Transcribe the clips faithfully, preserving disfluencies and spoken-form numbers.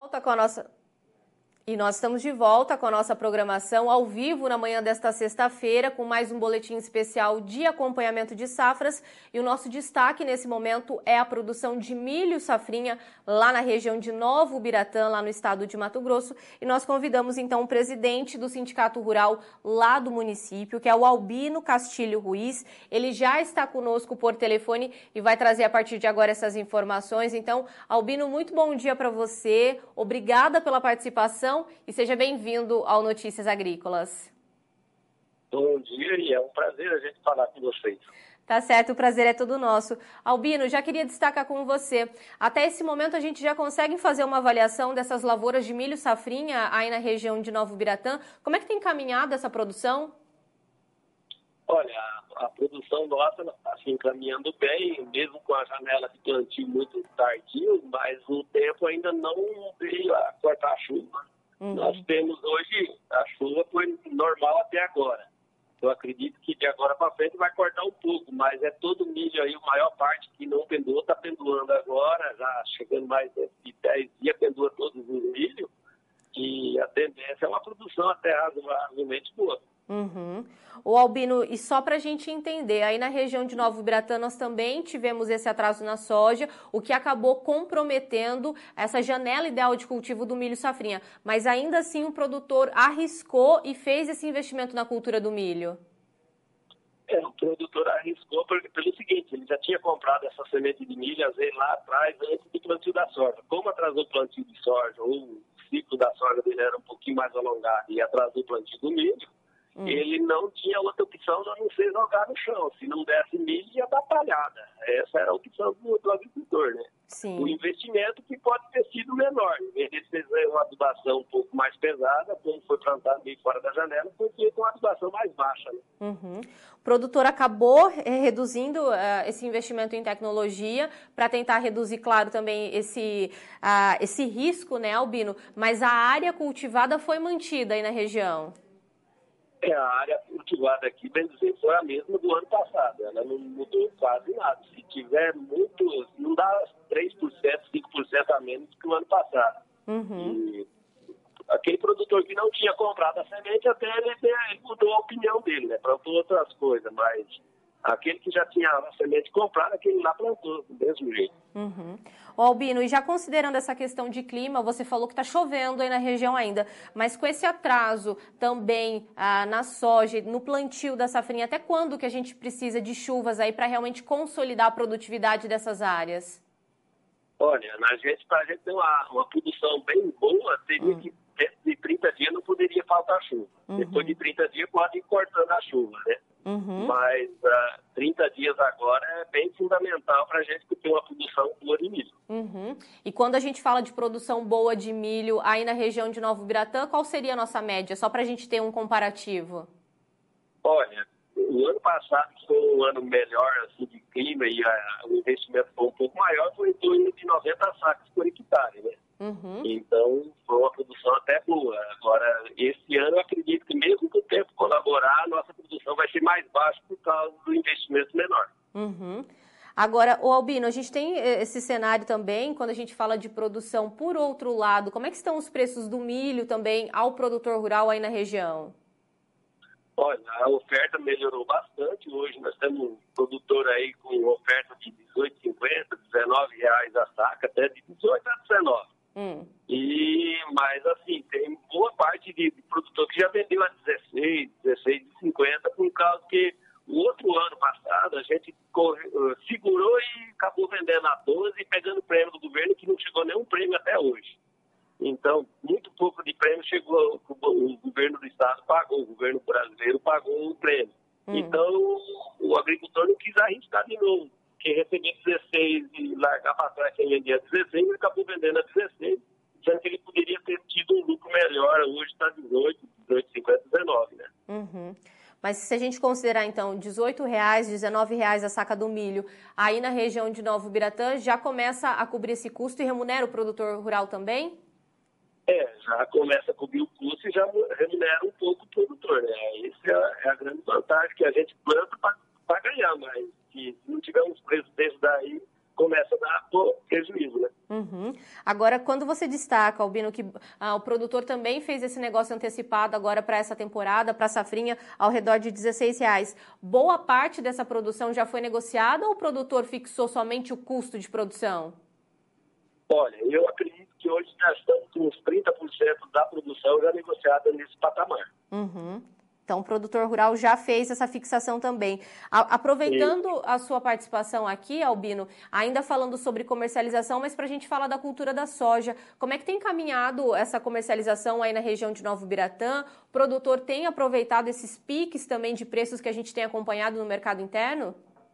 volta com a nossa... E nós estamos de volta com a nossa programação ao vivo na manhã desta sexta-feira com mais um boletim especial de acompanhamento de safras. E o nosso destaque nesse momento é a produção de milho safrinha lá na região de Novo Ubiratã, lá no estado de Mato Grosso. E nós convidamos então o presidente do Sindicato Rural lá do município, que é o Albino Castilho Ruiz. Ele já está conosco por telefone e vai trazer a partir de agora essas informações. Então, Albino, muito bom dia para você. Obrigada pela participação. E seja bem-vindo ao Notícias Agrícolas. Bom dia e é um prazer a gente falar com vocês. Tá certo, o prazer é todo nosso. Albino, já queria destacar com você, até esse momento a gente já consegue fazer uma avaliação dessas lavouras de milho safrinha aí na região de Novo Ubiratã. Como é que tem caminhado essa produção? Olha, a, a produção nossa está se encaminhando bem, mesmo com a janela de plantio muito tardio, mas o tempo ainda não veio a cortar a chuva. Uhum. Nós temos hoje, a chuva foi normal até agora. Eu acredito que de agora para frente vai cortar um pouco, mas é todo milho aí, a maior parte que não pendurou, está pendurando agora, já chegando mais de dez dias, pendura todos os milho, e a tendência é uma produção até razoavelmente boa. Uhum. O Albino, e só para a gente entender, aí na região de Novo Ubiratã nós também tivemos esse atraso na soja, o que acabou comprometendo essa janela ideal de cultivo do milho safrinha. Mas ainda assim o produtor arriscou e fez esse investimento na cultura do milho. É, o produtor arriscou pelo seguinte, ele já tinha comprado essa semente de milho, às vezes lá atrás, antes do plantio da soja. Como atrasou o plantio de soja, ou o ciclo da soja dele era um pouquinho mais alongado e atrasou o plantio do milho, Hum. ele não tinha outra opção a não ser jogar no chão. Se não desse milho, ia dar palhada. Essa era a opção do, do agricultor, né? Sim. O investimento que pode ter sido menor. Em vez de fazer uma adubação um pouco mais pesada, como foi plantado meio fora da janela, foi feita uma adubação mais baixa, né? Uhum. O produtor acabou reduzindo uh, esse investimento em tecnologia para tentar reduzir, claro, também esse, uh, esse risco, né, Albino? Mas a área cultivada foi mantida aí na região. É, a área cultivada aqui, bem dizer, foi a mesma do ano passado. Ela não mudou quase nada. Se tiver muito, não dá três por cento, cinco por cento a menos que o ano passado. Uhum. E aquele produtor que não tinha comprado a semente, até ele, ele mudou a opinião dele, né? Plantou outras coisas, mas aquele que já tinha a semente comprada, aquele lá plantou do mesmo jeito. Uhum. Ô Albino, e já considerando essa questão de clima, você falou que está chovendo aí na região ainda, mas com esse atraso também ah, na soja, no plantio da safrinha, até quando que a gente precisa de chuvas aí para realmente consolidar a produtividade dessas áreas? Olha, na gente, para a gente ter uma, uma produção bem boa, teria uhum. que, dentro de trinta dias não poderia faltar chuva. Uhum. Depois de trinta dias pode ir cortando a chuva, né? Uhum. Mas uh, trinta dias agora é bem fundamental para a gente ter uma produção boa de milho. Uhum. E quando a gente fala de produção boa de milho aí na região de Novo Ubiratã, qual seria a nossa média? Só para a gente ter um comparativo. Olha, o ano passado foi um ano melhor assim, de clima e a, o investimento foi um pouco maior, foi em torno de noventa sacos por hectare, né? Uhum. Então, foi uma produção até boa. Agora, esse ano, eu acredito que mesmo que o tempo colaborar, a nossa produção vai ser mais baixa por causa do investimento menor. Uhum. Agora, o Albino, a gente tem esse cenário também, quando a gente fala de produção, por outro lado, como é que estão os preços do milho também ao produtor rural aí na região? Olha, a oferta melhorou bastante. Hoje nós temos um produtor aí com oferta de dezoito reais e cinquenta centavos, dezenove reais a saca, até de dezoito a dezenove. Hum. E, mas assim, tem boa parte de, de produtor que já vendeu a dezesseis, dezesseis e cinquenta, por causa que o outro ano passado a gente corre, uh, segurou e acabou vendendo a doze e pegando prêmio do governo, que não chegou nenhum prêmio até hoje. Então, muito pouco de prêmio chegou, o governo do estado pagou, o governo brasileiro pagou o prêmio. Hum. Então, o agricultor não quis arriscar de novo. Quem recebia dezesseis e largar para trás quem vendia dezesseis, ele acabou vendendo a dezesseis, sendo que ele poderia ter tido um lucro melhor. Hoje está dezoito, dezoito e cinquenta, dezenove, né? Uhum. Mas se a gente considerar, então, dezoito reais, dezenove reais a saca do milho, aí na região de Novo Ubiratã, já começa a cobrir esse custo e remunera o produtor rural também? É, já começa a cobrir o custo e já remunera um pouco o produtor, né? Essa é a grande vantagem, que a gente planta para ganhar, mas se não tiver uns preços desses daí, começa a dar prejuízo, né? Uhum. Agora, quando você destaca, Albino, que ah, o produtor também fez esse negócio antecipado agora para essa temporada, para a safrinha, ao redor de dezesseis reais, boa parte dessa produção já foi negociada ou o produtor fixou somente o custo de produção? Olha, eu acredito que hoje nós estamos com uns trinta por cento da produção já negociada nesse patamar. Uhum. Então, o produtor rural já fez essa fixação também. A, aproveitando Sim. a sua participação aqui, Albino, ainda falando sobre comercialização, mas para a gente falar da cultura da soja, como é que tem caminhado essa comercialização aí na região de Novo Biratã? O produtor tem aproveitado esses piques também de preços que a gente tem acompanhado no mercado interno?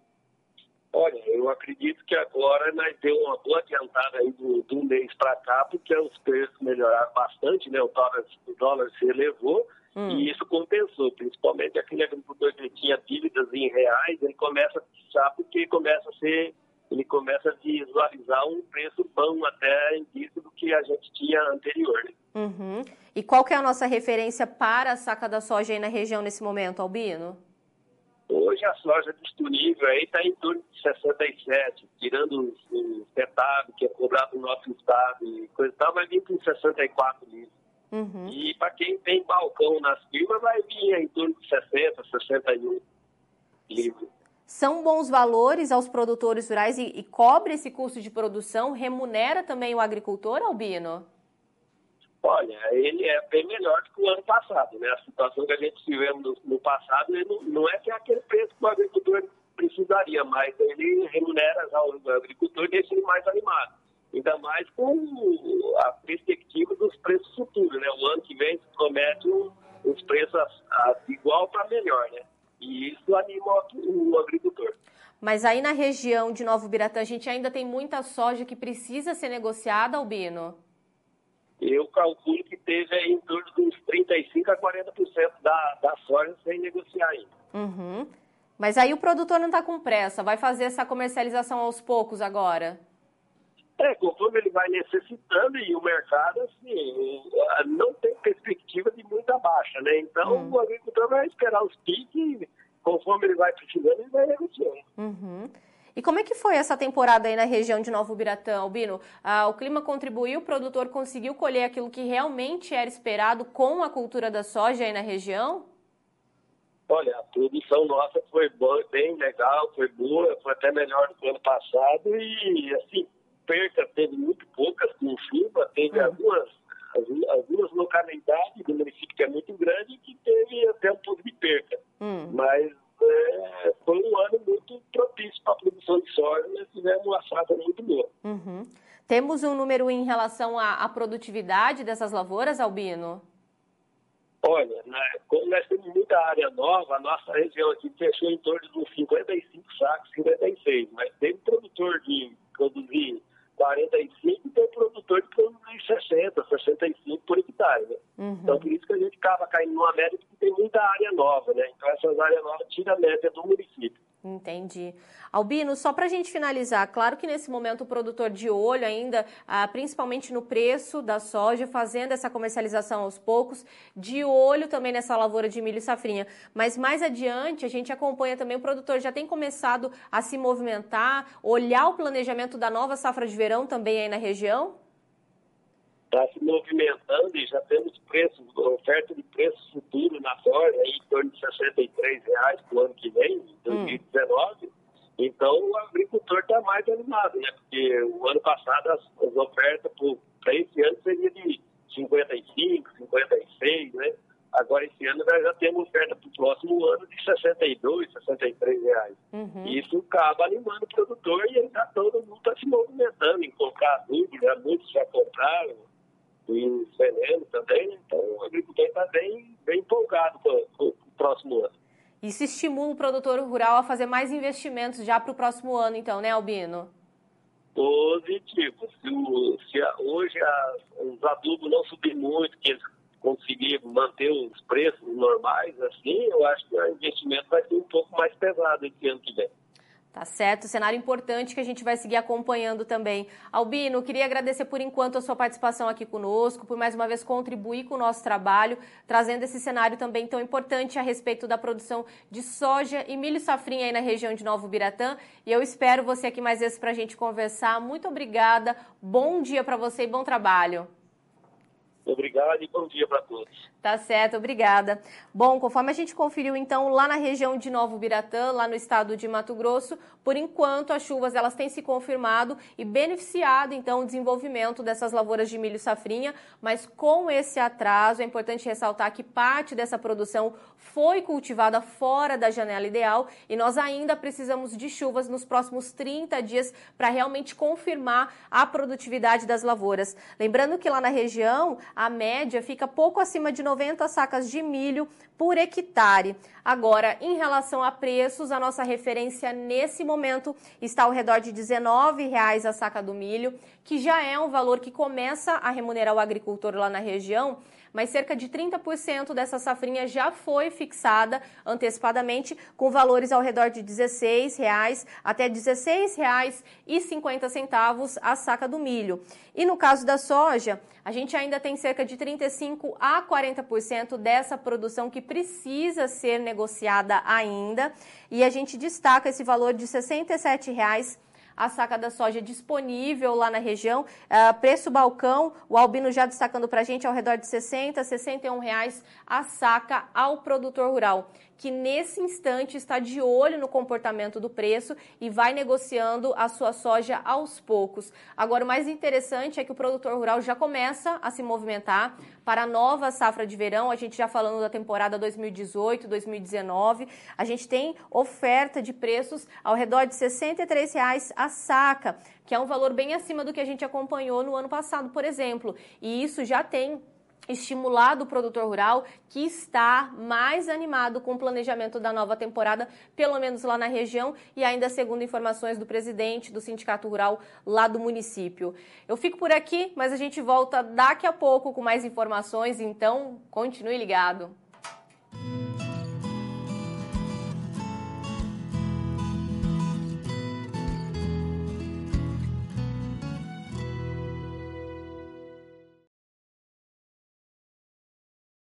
Olha, eu acredito que agora nós temos uma boa adiantada aí do, do mês para cá, porque os preços melhoraram bastante, né? O dólar, o dólar se elevou. Hum. E isso compensou, principalmente aquele agricultor que tinha dívidas em reais, ele começa a fixar porque começa a ser, ele começa a visualizar um preço bom até indício do que a gente tinha anterior. Né? Uhum. E qual que é a nossa referência para a saca da soja aí na região nesse momento, Albino? Hoje a soja disponível aí está em torno de sessenta e sete, tirando o CETAB, que é cobrado no nosso estado e coisa e tal, vai vir com sessenta e quatro litros. Uhum. E para quem tem balcão nas firmas, vai vir em torno de sessenta, sessenta e um livros. São bons valores aos produtores rurais e, e cobre esse custo de produção? Remunera também o agricultor, Albino? Olha, ele é bem melhor do que o ano passado, né? A situação que a gente tivemos no, no passado ele não, não é que é aquele preço que o agricultor precisaria, mas ele remunera já o agricultor e deixa ele mais animado. Ainda mais com a perspectiva dos preços futuros, né? O ano que vem se promete um, uns preços a, a, igual para melhor, né? E isso anima o, o agricultor. Mas aí na região de Novo Biratã, a gente ainda tem muita soja que precisa ser negociada, Albino? Eu calculo que esteja aí em torno de uns trinta e cinco a quarenta por cento da, da soja sem negociar ainda. Uhum. Mas aí o produtor não está com pressa, vai fazer essa comercialização aos poucos agora? É, conforme ele vai necessitando e o mercado, assim, não tem perspectiva de muita baixa, né? Então, hum. o agricultor vai esperar os piques, conforme ele vai precisando, ele vai negociando. Uhum. E como é que foi essa temporada aí na região de Novo Biratã, Albino? Ah, o clima contribuiu, o produtor conseguiu colher aquilo que realmente era esperado com a cultura da soja aí na região? Olha, a produção nossa foi boa, bem legal, foi boa, foi até melhor do que o ano passado e, assim, perca teve muito poucas com chuva, teve uhum. algumas, algumas localidades do município que é muito grande que teve até um pouco de perca. Uhum. Mas é, foi um ano muito propício para a produção de soja, nós tivemos uma safra muito boa. Uhum. Temos um número em relação à, à produtividade dessas lavouras, Albino? Olha, né, como nós temos muita área nova, a nossa região aqui fechou em torno de uns cinquenta e cinco sacos, cinquenta e seis, mas teve produtor de produzir quarenta e cinco e tem produtor de produzir sessenta, sessenta e cinco por hectare, né? Uhum. Então, por isso que a gente acaba caindo numa média porque tem muita área nova, né? Então, essas áreas novas tiram a média do município. Entendi. Albino, só para a gente finalizar, claro que nesse momento o produtor de olho ainda, ah, principalmente no preço da soja, fazendo essa comercialização aos poucos, de olho também nessa lavoura de milho e safrinha. Mas mais adiante a gente acompanha também, o produtor já tem começado a se movimentar, olhar o planejamento da nova safra de verão também aí na região? Está se movimentando e já temos preço, oferta de preço futuro na soja em torno de sessenta e três reais para o ano que vem, em dois mil e dezenove. Hum. Então o agricultor está mais animado, né? Porque o ano passado as, as ofertas para esse ano seria de cinquenta e cinco, cinquenta e seis, né? Agora esse ano nós já temos oferta para o próximo ano de sessenta e dois, sessenta e três reais. Uhum. Isso acaba animando o produtor e ele já todo mundo está se movimentando em comprar adubo, né? Muitos já compraram. E veneno também, né? Então o agricultor está bem, bem empolgado com, com o próximo ano. Isso estimula o produtor rural a fazer mais investimentos já para o próximo ano, então, né, Albino? Positivo. Se, o, se a, hoje a, os adubos não subirem muito, que eles conseguirem manter os preços normais, assim, eu acho que o investimento vai ser um pouco mais pesado esse ano que vem. Tá certo, cenário importante que a gente vai seguir acompanhando também. Albino, queria agradecer por enquanto a sua participação aqui conosco, por mais uma vez contribuir com o nosso trabalho, trazendo esse cenário também tão importante a respeito da produção de soja e milho safrinha aí na região de Novo Biratã. E eu espero você aqui mais vezes para a gente conversar. Muito obrigada, bom dia para você e bom trabalho. Obrigado e bom dia para todos. Tá certo, obrigada. Bom, conforme a gente conferiu, então, lá na região de Novo Biratã, lá no estado de Mato Grosso, por enquanto as chuvas elas têm se confirmado e beneficiado, então, o desenvolvimento dessas lavouras de milho safrinha, mas com esse atraso, é importante ressaltar que parte dessa produção foi cultivada fora da janela ideal e nós ainda precisamos de chuvas nos próximos trinta dias para realmente confirmar a produtividade das lavouras. Lembrando que lá na região, a média fica pouco acima de noventa sacas de milho por hectare. Agora, em relação a preços, a nossa referência nesse momento está ao redor de dezenove reais a saca do milho, que já é um valor que começa a remunerar o agricultor lá na região, mas cerca de trinta por cento dessa safrinha já foi fixada antecipadamente com valores ao redor de dezesseis reais até dezesseis reais e cinquenta centavos a saca do milho. E no caso da soja, a gente ainda tem cerca de trinta e cinco a quarenta por cento dessa produção que precisa ser negociada ainda, e a gente destaca esse valor de sessenta e sete reais a saca da soja disponível lá na região. Uh, preço balcão, o Albino já destacando para a gente, ao redor de sessenta, sessenta e um reais a saca ao produtor rural, que nesse instante está de olho no comportamento do preço e vai negociando a sua soja aos poucos. Agora, o mais interessante é que o produtor rural já começa a se movimentar para a nova safra de verão. A gente já falando da temporada dois mil e dezoito, dois mil e dezenove, a gente tem oferta de preços ao redor de sessenta e três reais a saca, que é um valor bem acima do que a gente acompanhou no ano passado, por exemplo. E isso já tem estimulado o produtor rural, que está mais animado com o planejamento da nova temporada, pelo menos lá na região, e ainda segundo informações do presidente do Sindicato Rural lá do município. Eu fico por aqui, mas a gente volta daqui a pouco com mais informações, então continue ligado.